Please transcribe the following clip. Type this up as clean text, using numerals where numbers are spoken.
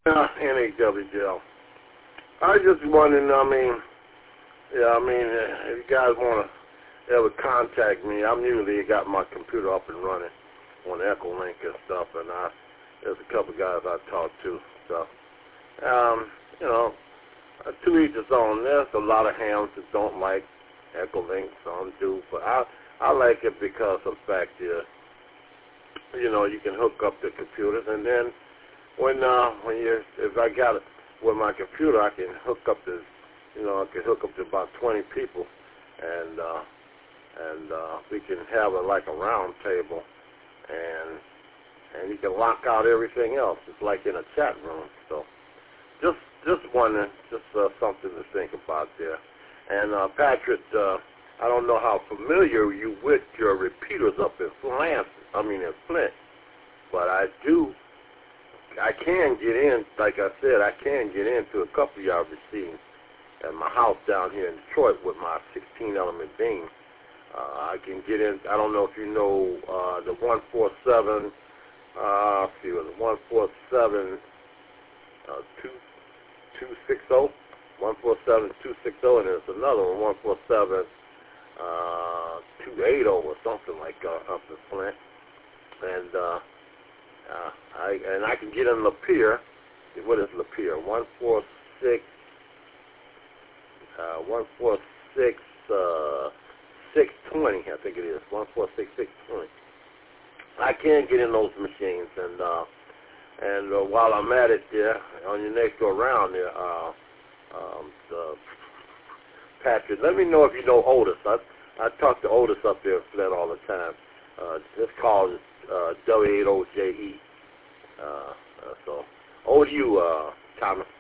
NAWGL. I just wondering, if you guys want to ever contact me, I'm usually got my computer up and running on Echolink and stuff, and there's a couple guys I talk to. So, to each his own. There's a lot of hams that don't like Echolink, some do, but I like it because of the fact that, you can hook up the computers, and then if I got it with my computer, I can hook up to, about 20 people, and we can have it like a round table, and you can lock out everything else. It's like in a chat room. So just wondering, something to think about there. And Patrick, I don't know how familiar you with your repeaters up in Flint, but I can get in, like I said, I can get into a couple of y'all machines at my house down here in Detroit with my 16-element beam. I can get in. I don't know if you know the 147. Let's see, it was 147 260, 147 260, and there's another one, 147 280 or something like up in Flint. And I can get in Lapeer. What is Lapeer? 146 620, I think it is. 146 620. I can get in those machines, and while I'm at it there, on your next go around there, Patrick, let me know if you know Otis. I talk to Otis up there in Flint all the time. This call is W80JE. So, over to you, Thomas.